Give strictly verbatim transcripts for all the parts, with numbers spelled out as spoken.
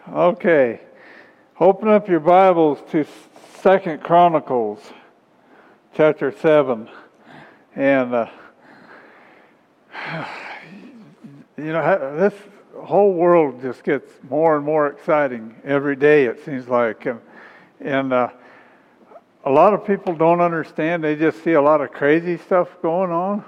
Okay. Open up your Bibles to Second Chronicles, chapter seven. And, uh, you know, this whole world just gets more and more exciting every day, it seems like. And, and uh, a lot of people don't understand. They just see a lot of crazy stuff going on.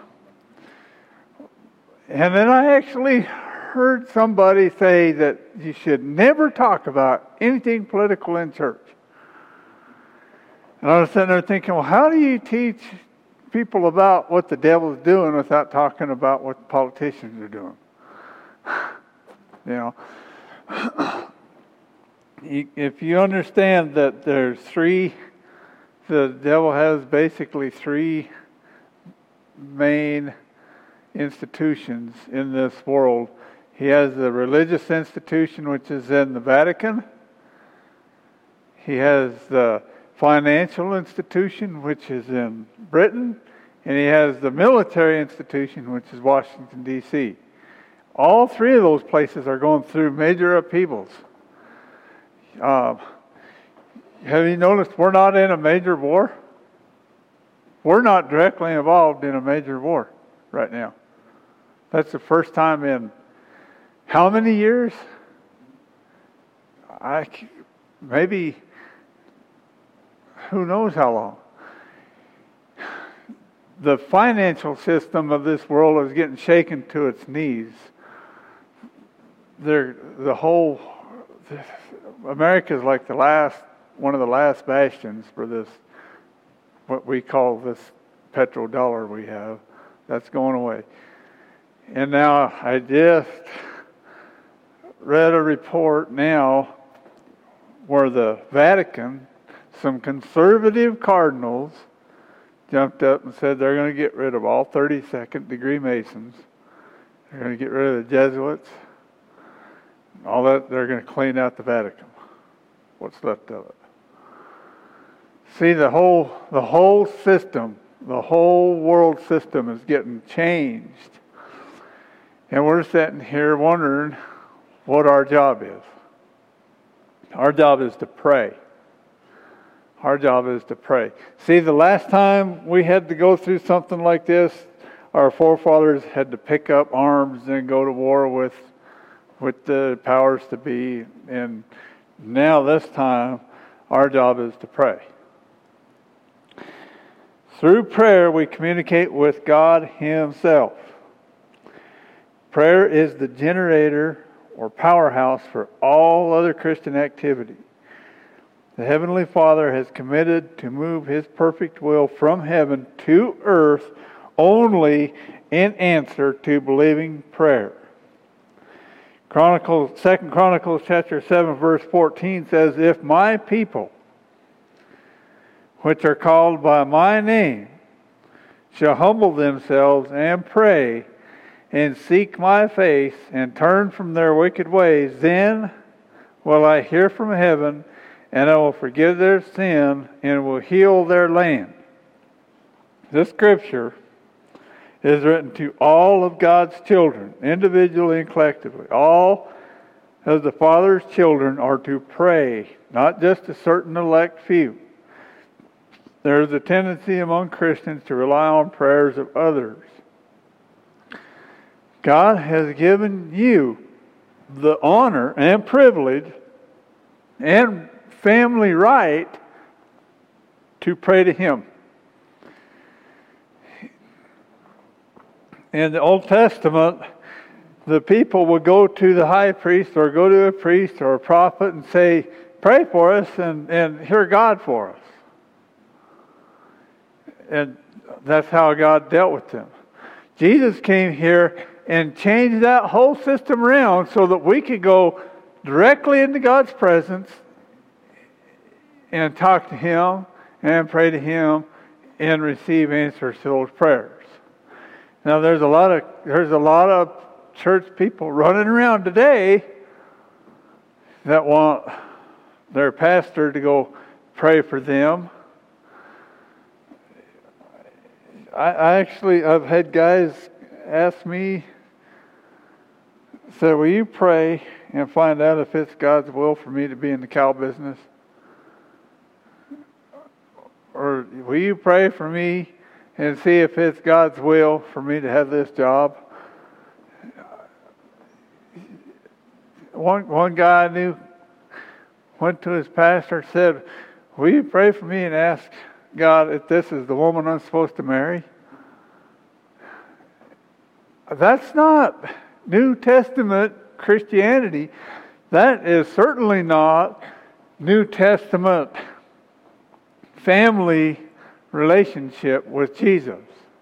And then I actually heard somebody say that you should never talk about anything political in church. And I was sitting there thinking, well, how do you teach people about what the devil's doing without talking about what politicians are doing? You know, if you understand that there's three, the devil has basically three main institutions in this world. He has the religious institution, which is in the Vatican. He has the financial institution, which is in Britain. And he has the military institution, which is Washington, D C All three of those places are going through major upheavals. Uh, have you noticed we're not in a major war? We're not directly involved in a major war right now. That's the first time in how many years? I maybe who knows how long. The financial system of this world is getting shaken to its knees. They're, the whole America is like the last one of the last bastions for this, what we call this petrodollar we have. That's going away. And now I just read a report now where the Vatican, some conservative cardinals jumped up and said they're going to get rid of all thirty-second degree Masons. They're going to get rid of the Jesuits. All that, they're going to clean out the Vatican. What's left of it. See, the whole the whole system, the whole world system is getting changed. And we're sitting here wondering what our job is. Our job is to pray. Our job is to pray. See, the last time we had to go through something like this, our forefathers had to pick up arms and go to war with, with the powers to be. And now this time, our job is to pray. Through prayer, we communicate with God Himself. Prayer is the generator or powerhouse for all other Christian activity. The Heavenly Father has committed to move His perfect will from heaven to earth only in answer to believing prayer. Chronicles, Second Chronicles chapter seven verse fourteen says, "If my people, which are called by my name, shall humble themselves and pray and seek my face and turn from their wicked ways, then will I hear from heaven, and I will forgive their sin and will heal their land." This scripture is written to all of God's children, individually and collectively. All of the Father's children are to pray, not just a certain elect few. There's a tendency among Christians to rely on prayers of others. God has given you the honor and privilege and family right to pray to Him. In the Old Testament, the people would go to the high priest or go to a priest or a prophet and say, "Pray for us and, and hear God for us." And that's how God dealt with them. Jesus came here and changed that whole system around so that we could go directly into God's presence and talk to Him and pray to Him and receive answers to those prayers. Now there's a lot of there's a lot of church people running around today that want their pastor to go pray for them. I, I actually I've had guys ask me, said, "Will you pray and find out if it's God's will for me to be in the cow business? Or will you pray for me and see if it's God's will for me to have this job? One one guy I knew went to his pastor and said, will you pray for me and ask God if this is the woman I'm supposed to marry? That's not New Testament Christianity. That is certainly not New Testament family relationship with Jesus.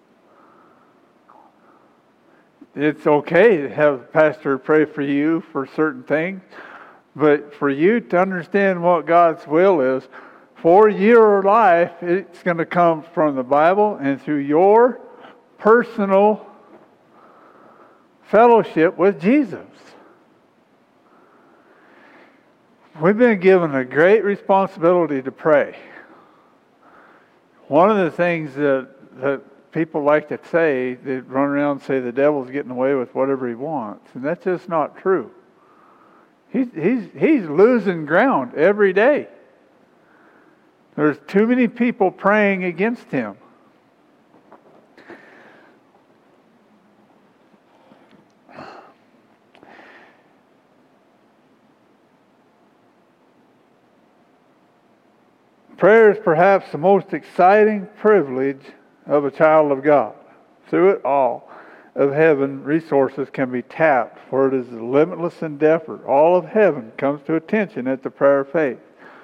It's okay to have a pastor pray for you for certain things, but for you to understand what God's will is for your life, it's going to come from the Bible and through your personal fellowship with Jesus. We've been given a great responsibility to pray. One of the things that, that people like to say, they run around and say the devil's getting away with whatever he wants. And that's just not true. He's, he's, he's losing ground every day. There's too many people praying against him. Prayer is perhaps the most exciting privilege of a child of God. Through it all of heaven, resources can be tapped, for it is a limitless endeavor. All of heaven comes to attention at the prayer of faith.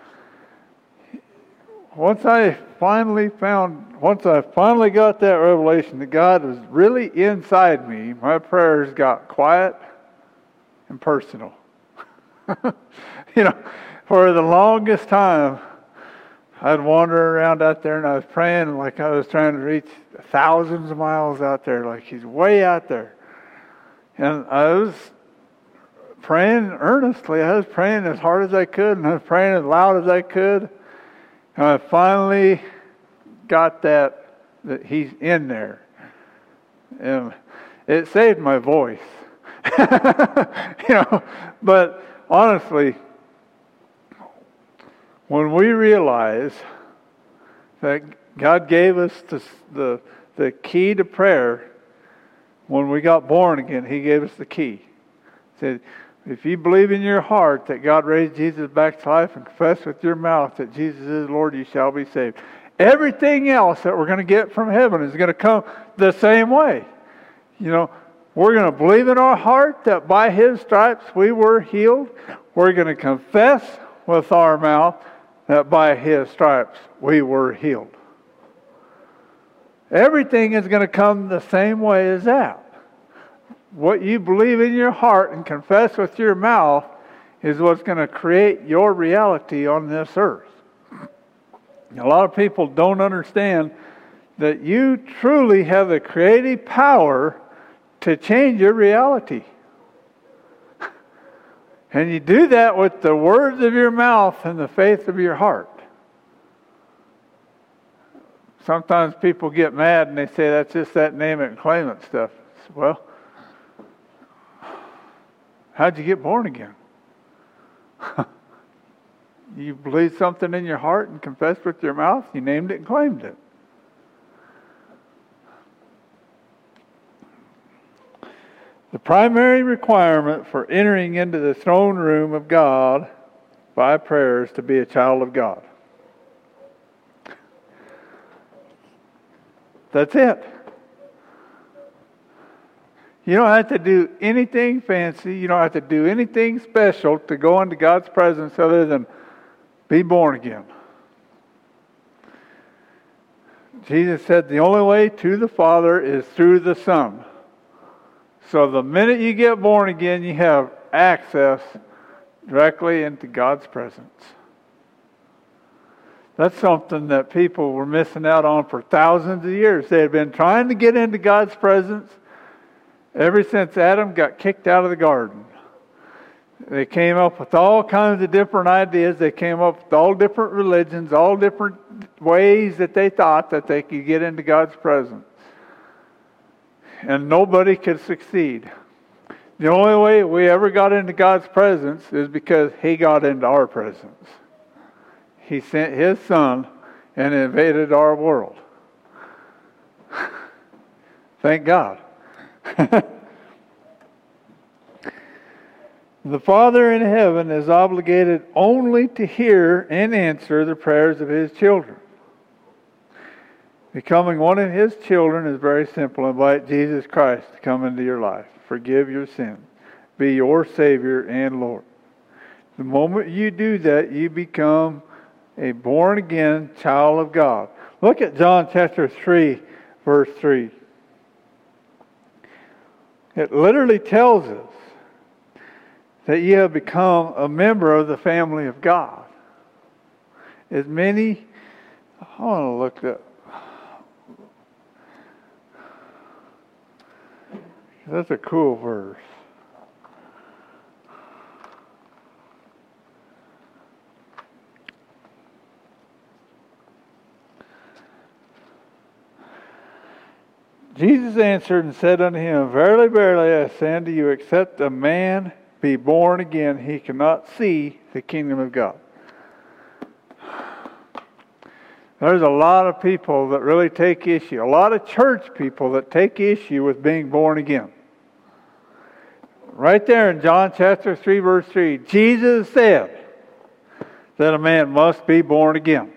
Once I finally found, once I finally got that revelation that God was really inside me, my prayers got quiet and personal. You know, for the longest time, I'd wander around out there and I was praying like I was trying to reach thousands of miles out there, like he's way out there. And I was praying earnestly. I was praying as hard as I could, and I was praying as loud as I could. And I finally got that, that he's in there. And it saved my voice. You know, but honestly, when we realize that God gave us the, the, the key to prayer, when we got born again, He gave us the key. He said, if you believe in your heart that God raised Jesus back to life and confess with your mouth that Jesus is Lord, you shall be saved. Everything else that we're going to get from heaven is going to come the same way. You know, we're going to believe in our heart that by His stripes we were healed. We're going to confess with our mouth that by His stripes we were healed. Everything is going to come the same way as that. What you believe in your heart and confess with your mouth is what's going to create your reality on this earth. A lot of people don't understand that you truly have the creative power to change your reality. And you do that with the words of your mouth and the faith of your heart. Sometimes people get mad and they say that's just that name it and claim it stuff. Well, how'd you get born again? You believed something in your heart and confessed with your mouth. You named it and claimed it. The primary requirement for entering into the throne room of God by prayer is to be a child of God. That's it. You don't have to do anything fancy. You don't have to do anything special to go into God's presence other than be born again. Jesus said the only way to the Father is through the Son. So the minute you get born again, you have access directly into God's presence. That's something that people were missing out on for thousands of years. They had been trying to get into God's presence ever since Adam got kicked out of the garden. They came up with all kinds of different ideas. They came up with all different religions, all different ways that they thought that they could get into God's presence. And nobody could succeed. The only way we ever got into God's presence is because He got into our presence. He sent His Son and invaded our world. Thank God. The Father in heaven is obligated only to hear and answer the prayers of His children. Becoming one of His children is very simple. Invite Jesus Christ to come into your life. Forgive your sins. Be your Savior and Lord. The moment you do that, you become a born-again child of God. Look at John chapter three, verse three. It literally tells us that you have become a member of the family of God. As many, I want to look at, that's a cool verse. Jesus answered and said unto him, Verily, verily, I say unto you, except a man be born again, he cannot see the kingdom of God. There's a lot of people that really take issue, a lot of church people that take issue with being born again. Right there in John chapter three, verse three, Jesus said that a man must be born again.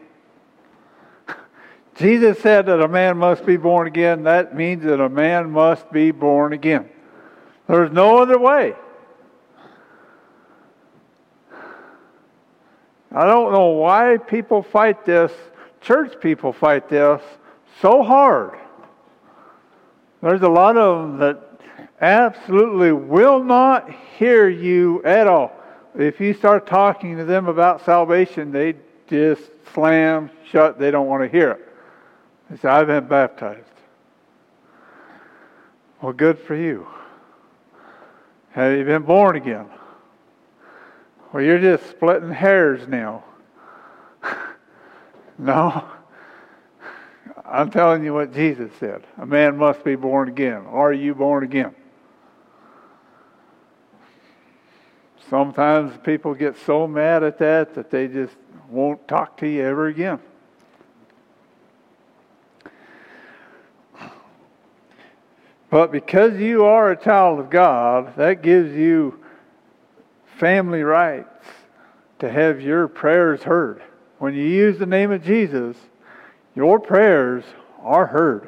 Jesus said that a man must be born again. That means that a man must be born again. There's no other way. I don't know why people fight this, church people fight this so hard. There's a lot of them that absolutely will not hear you at all. If you start talking to them about salvation, they just slam shut. They don't want to hear it. They say, I've been baptized. Well, good for you. Have you been born again? Well, you're just splitting hairs now. No. I'm telling you what Jesus said. A man must be born again. Are you born again? Sometimes people get so mad at that that they just won't talk to you ever again. But because you are a child of God, that gives you family rights to have your prayers heard. When you use the name of Jesus, your prayers are heard.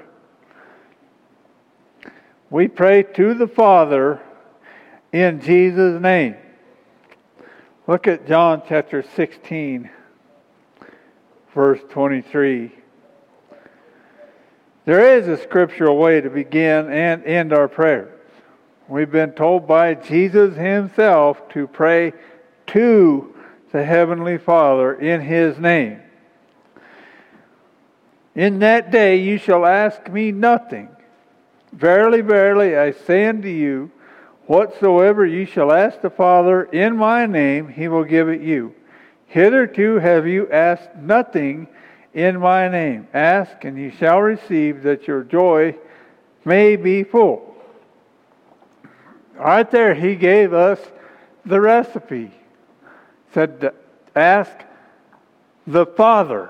We pray to the Father in Jesus' name. Look at John chapter sixteen, verse twenty-three. There is a scriptural way to begin and end our prayers. We've been told by Jesus Himself to pray to the Heavenly Father in His name. In that day you shall ask me nothing. Verily, verily, I say unto you, whatsoever you shall ask the Father in my name, He will give it you. Hitherto have you asked nothing in my name. Ask, and you shall receive, that your joy may be full. Right there, He gave us the recipe. Said, ask the Father.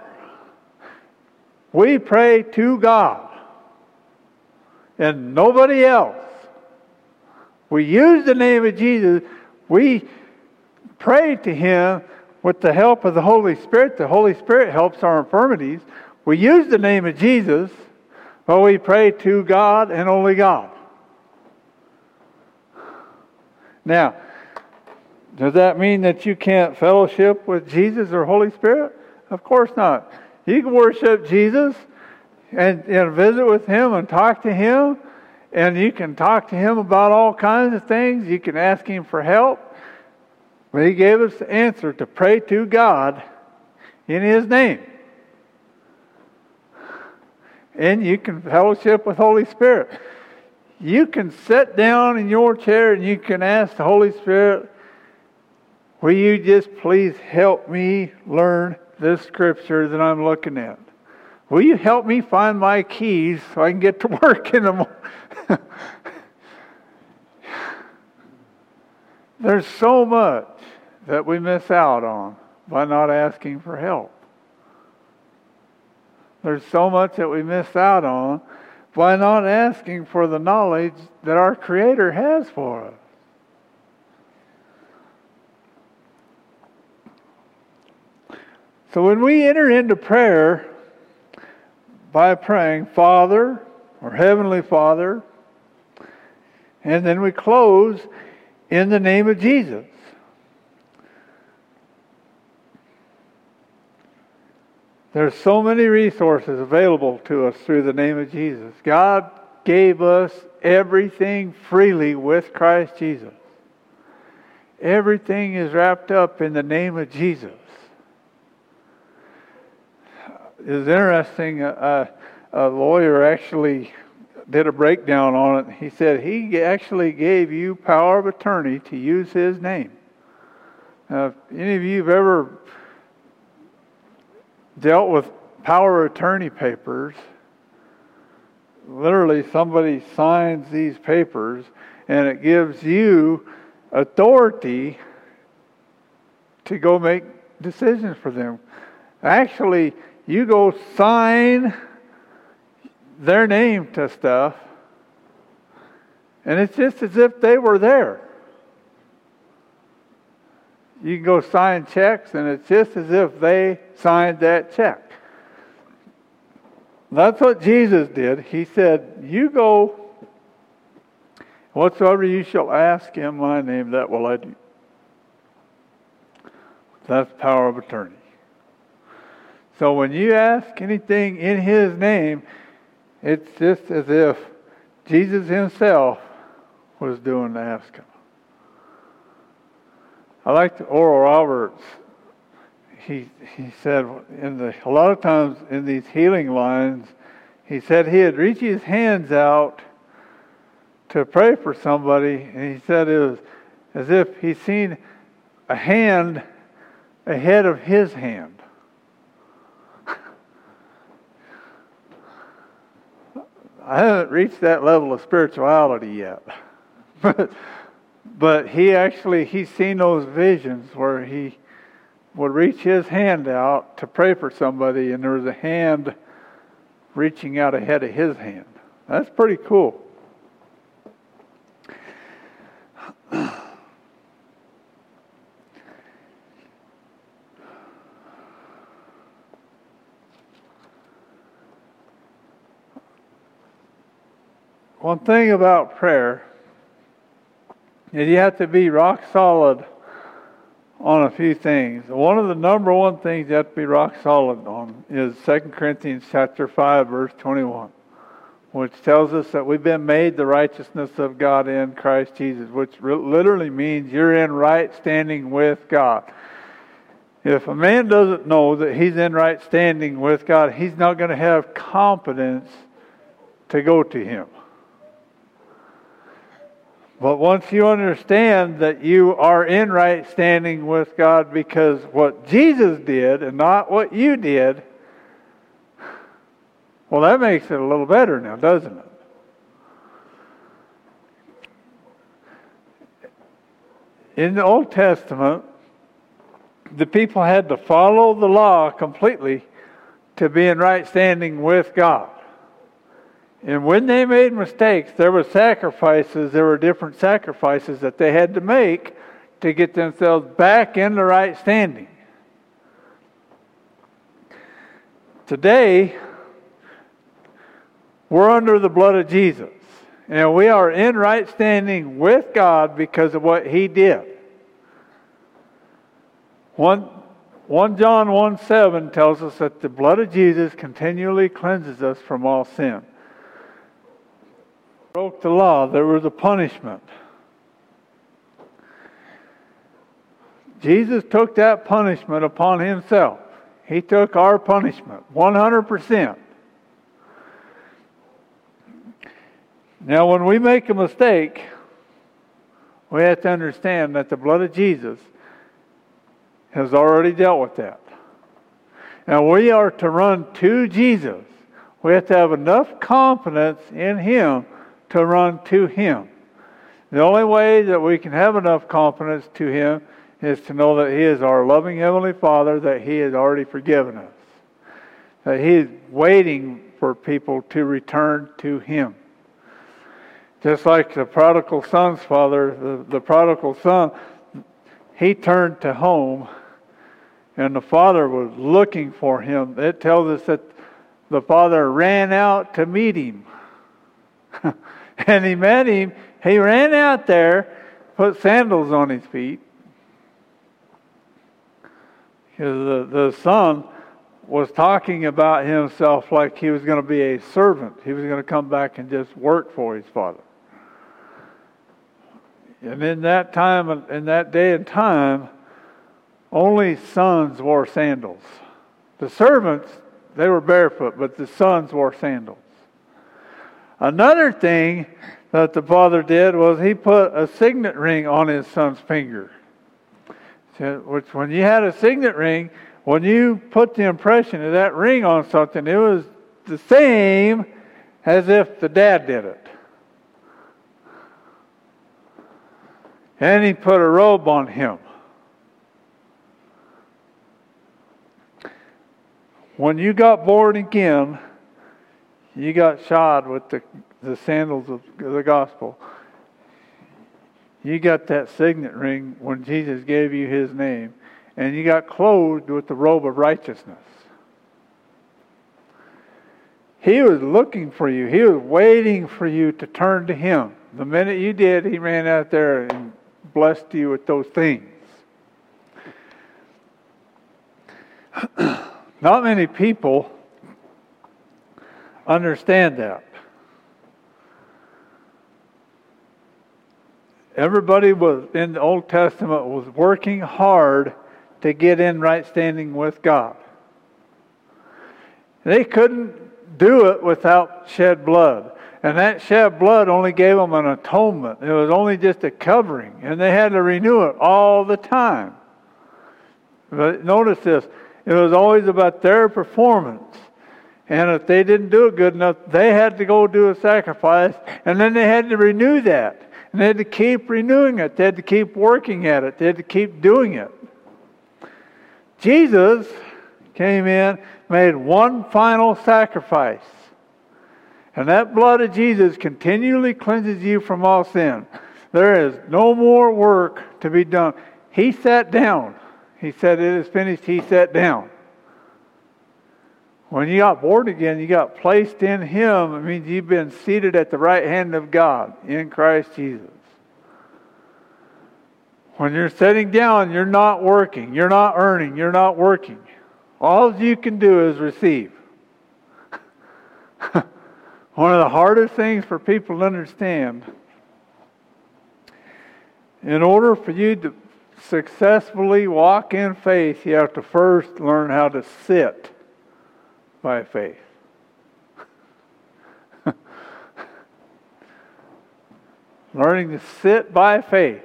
We pray to God and nobody else. We use the name of Jesus. We pray to Him with the help of the Holy Spirit. The Holy Spirit helps our infirmities. We use the name of Jesus, but we pray to God and only God. Now, does that mean that you can't fellowship with Jesus or Holy Spirit? Of course not. You can worship Jesus and, and visit with Him and talk to Him. And you can talk to Him about all kinds of things. You can ask Him for help. But He gave us the answer to pray to God in His name. And you can fellowship with Holy Spirit. You can sit down in your chair and you can ask the Holy Spirit, will you just please help me learn this scripture that I'm looking at? Will you help me find my keys so I can get to work in the morning? There's so much that we miss out on by not asking for help. There's so much that we miss out on by not asking for the knowledge that our Creator has for us. So when we enter into prayer by praying, Father, or Heavenly Father, and then we close in the name of Jesus. There's so many resources available to us through the name of Jesus. God gave us everything freely with Christ Jesus. Everything is wrapped up in the name of Jesus. It's interesting, uh, a lawyer actually did a breakdown on it. He said he actually gave you power of attorney to use his name. Now, if any of you have ever dealt with power of attorney papers, literally somebody signs these papers and it gives you authority to go make decisions for them. Actually, you go sign their name to stuff, and it's just as if they were there. You can go sign checks, and it's just as if they signed that check. That's what Jesus did. He said, you go, whatsoever you shall ask in my name, that will I do. That's power of attorney. So when you ask anything in His name, it's just as if Jesus Himself was doing the asking. I like Oral Roberts. He he said in the a lot of times in these healing lines, he said he'd reach his hands out to pray for somebody, and he said it was as if he'd seen a hand ahead of his hand. I haven't reached that level of spirituality yet. But but he actually, he's seen those visions where he would reach his hand out to pray for somebody, and there was a hand reaching out ahead of his hand. That's pretty cool. One thing about prayer is you have to be rock solid on a few things. One of the number one things you have to be rock solid on is Second Corinthians chapter five, verse twenty-one, which tells us that we've been made the righteousness of God in Christ Jesus, which literally means you're in right standing with God. If a man doesn't know that he's in right standing with God, he's not going to have confidence to go to Him. But once you understand that you are in right standing with God because what Jesus did and not what you did, well, that makes it a little better now, doesn't it? In the Old Testament, the people had to follow the law completely to be in right standing with God. And when they made mistakes, there were sacrifices, there were different sacrifices that they had to make to get themselves back into right standing. Today, we're under the blood of Jesus. And we are in right standing with God because of what He did. One, First John one seven tells us that the blood of Jesus continually cleanses us from all sin. Broke the law, there was a punishment. Jesus took that punishment upon Himself. He took our punishment, one hundred percent. Now, when we make a mistake, we have to understand that the blood of Jesus has already dealt with that. Now, we are to run to Jesus. We have to have enough confidence in Him to run to Him. The only way that we can have enough confidence to Him is to know that He is our loving Heavenly Father, that He has already forgiven us, that He is waiting for people to return to Him. Just like the prodigal son's father, the, the prodigal son, he turned to home, and the father was looking for him. It tells us that the father ran out to meet him. And he met him. He ran out there, put sandals on his feet. Because the, the son was talking about himself like he was going to be a servant. He was going to come back and just work for his father. And in that time, in that day and time, only sons wore sandals. The servants, they were barefoot, but the sons wore sandals. Another thing that the father did was he put a signet ring on his son's finger. Which, when you had a signet ring, when you put the impression of that ring on something, it was the same as if the dad did it. And he put a robe on him. When you got born again, you got shod with the, the sandals of the gospel. You got that signet ring when Jesus gave you His name. And you got clothed with the robe of righteousness. He was looking for you. He was waiting for you to turn to Him. The minute you did, He ran out there and blessed you with those things. Not many people understand that. Everybody was in the Old Testament was working hard to get in right standing with God. They couldn't do it without shed blood. And that shed blood only gave them an atonement. It was only just a covering. And they had to renew it all the time. But notice this. It was always about their performance. And if they didn't do it good enough, they had to go do a sacrifice. And then they had to renew that. And they had to keep renewing it. They had to keep working at it. They had to keep doing it. Jesus came in, made one final sacrifice. And that blood of Jesus continually cleanses you from all sin. There is no more work to be done. He sat down. He said, "It is finished." He sat down. When you got born again, you got placed in Him. It means you've been seated at the right hand of God in Christ Jesus. When you're sitting down, you're not working. You're not earning. You're not working. All you can do is receive. One of the hardest things for people to understand, in order for you to successfully walk in faith, you have to first learn how to sit by faith. Learning to sit by faith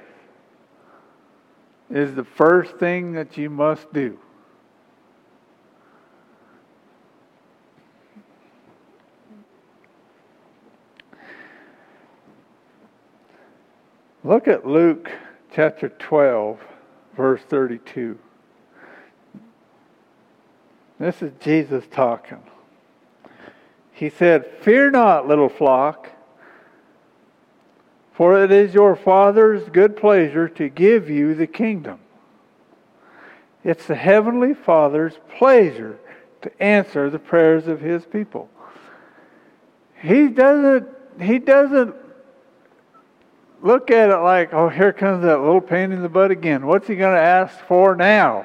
is the first thing that you must do. Look at Luke chapter twelve, verse thirty-two. This is Jesus talking. He said, "Fear not, little flock, for it is your Father's good pleasure to give you the kingdom." It's the Heavenly Father's pleasure to answer the prayers of His people. He doesn't, He doesn't look at it like, "Oh, here comes that little pain in the butt again. What's He going to ask for now?"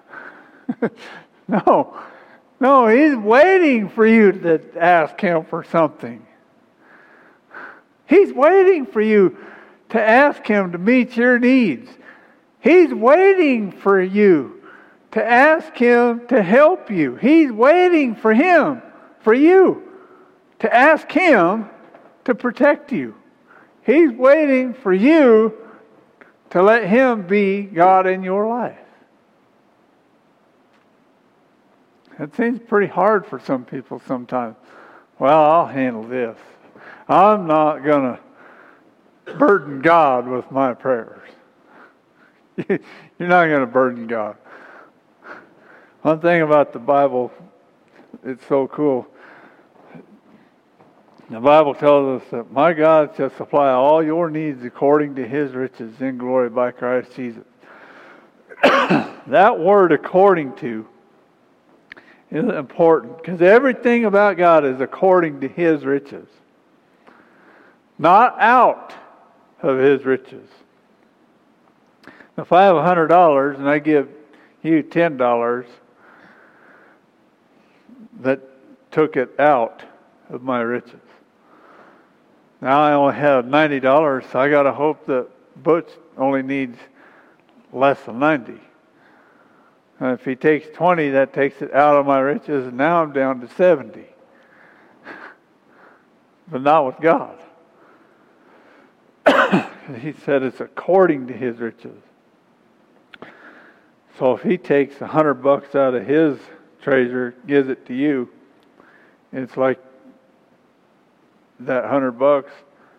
No. No, He's waiting for you to ask Him for something. He's waiting for you to ask Him to meet your needs. He's waiting for you to ask Him to help you. He's waiting for Him, for you, to ask Him to protect you. He's waiting for you to let Him be God in your life. It seems pretty hard for some people sometimes. Well, I'll handle this. I'm not going to burden God with my prayers. You're not going to burden God. One thing about the Bible, it's so cool. The Bible tells us that my God shall supply all your needs according to His riches in glory by Christ Jesus. That word according to is important because everything about God is according to His riches. Not out of His riches. If I have one hundred dollars and I give you ten dollars, that took it out of my riches. Now I only have ninety dollars, so I got to hope that Butch only needs less than ninety. And if he takes twenty, that takes it out of my riches, and now I'm down to seventy. But not with God. He said it's according to His riches. So if He takes a hundred bucks out of His treasure, gives it to you, it's like that hundred bucks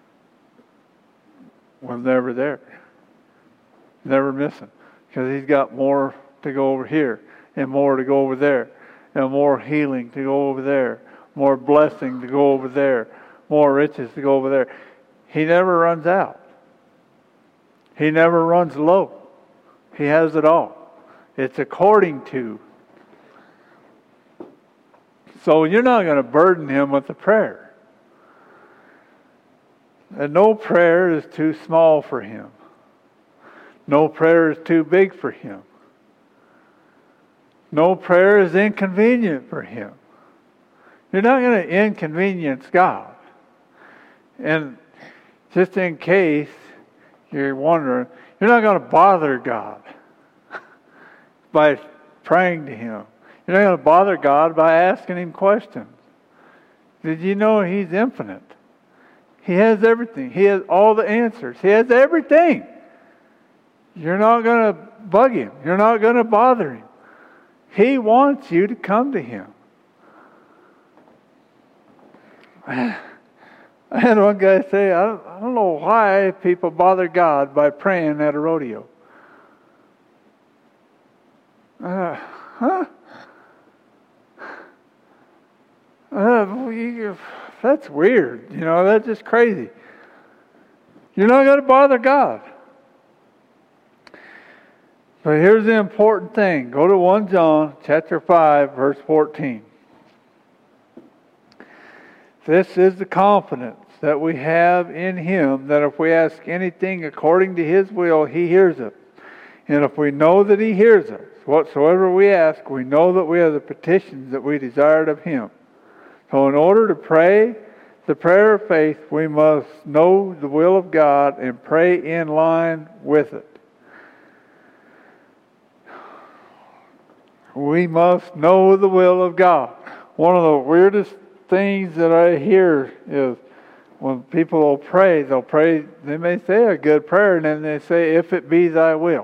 was never there. Never missing. Because He's got more to go over here, and more to go over there, and more healing to go over there, more blessing to go over there, more riches to go over there. He never runs out. He never runs low. He has it all. It's according to. So you're not going to burden Him with a prayer. And no prayer is too small for Him. No prayer is too big for Him. No prayer is inconvenient for Him. You're not going to inconvenience God. And just in case you're wondering, you're not going to bother God by praying to Him. You're not going to bother God by asking Him questions. Did you know He's infinite? He has everything. He has all the answers. He has everything. You're not going to bug Him. You're not going to bother Him. He wants you to come to Him. I had one guy say, I don't, I don't know why people bother God by praying at a rodeo. Uh, huh? Uh, you, that's weird. You know, that's just crazy. You're not going to bother God. But here's the important thing. Go to First John chapter five, verse fourteen. This is the confidence that we have in Him, that if we ask anything according to His will, He hears it. And if we know that He hears us, whatsoever we ask, we know that we have the petitions that we desired of Him. So in order to pray the prayer of faith, we must know the will of God and pray in line with it. We must know the will of God. One of the weirdest things that I hear is when people will pray, they'll pray, they may say a good prayer, and then they say, if it be thy will.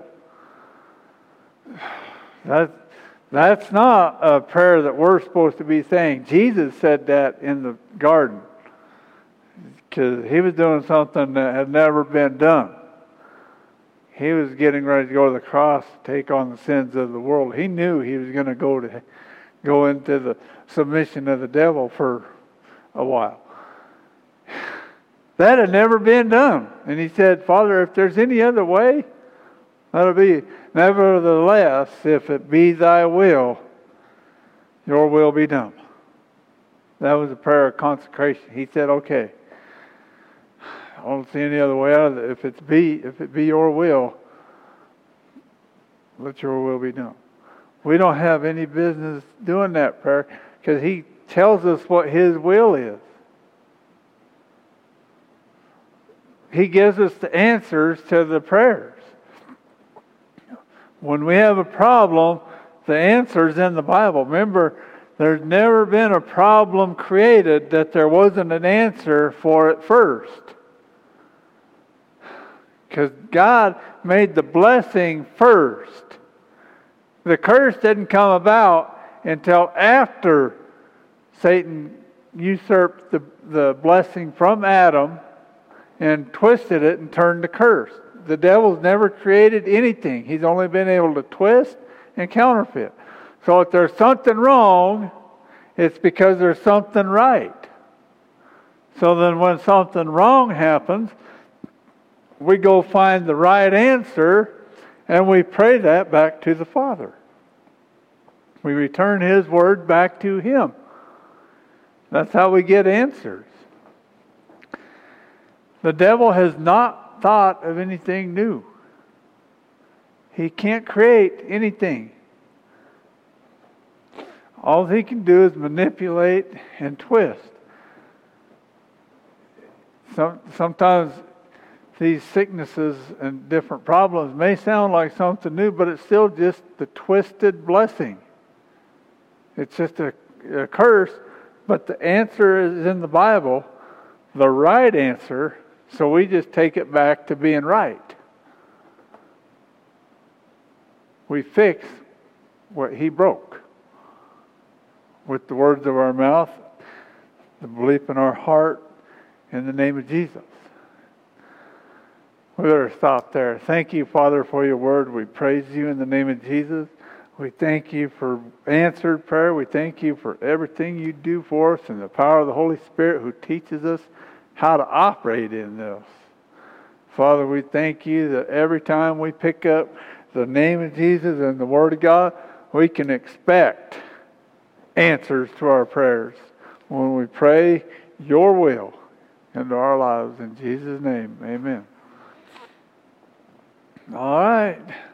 That, that's not a prayer that we're supposed to be saying. Jesus said that in the garden because He was doing something that had never been done. He was getting ready to go to the cross to take on the sins of the world. He knew He was going to go to go into the submission of the devil for a while. That had never been done. And He said, Father, if there's any other way, let it be. Nevertheless, if it be thy will, your will be done. That was a prayer of consecration. He said, okay, I don't see any other way out of it. If it's be, if it be your will, let your will be done. We don't have any business doing that prayer because He tells us what His will is. He gives us the answers to the prayers. When we have a problem, the answer's in the Bible. Remember, there's never been a problem created that there wasn't an answer for it first. Because God made the blessing first. The curse didn't come about until after Satan usurped the, the blessing from Adam and twisted it and turned the curse. The devil's never created anything. He's only been able to twist and counterfeit. So if there's something wrong, it's because there's something right. So then when something wrong happens, we go find the right answer and we pray that back to the Father. We return His Word back to Him. That's how we get answers. The devil has not thought of anything new. He can't create anything. All he can do is manipulate and twist. Some, sometimes these sicknesses and different problems may sound like something new, but it's still just the twisted blessing. It's just a, a curse, but the answer is in the Bible, the right answer, so we just take it back to being right. We fix what he broke with the words of our mouth, the belief in our heart, in the name of Jesus. We better stop there. Thank you, Father, for your word. We praise you in the name of Jesus. We thank you for answered prayer. We thank you for everything you do for us and the power of the Holy Spirit who teaches us how to operate in this. Father, we thank you that every time we pick up the name of Jesus and the Word of God, we can expect answers to our prayers when we pray your will into our lives. In Jesus' name, amen. All right.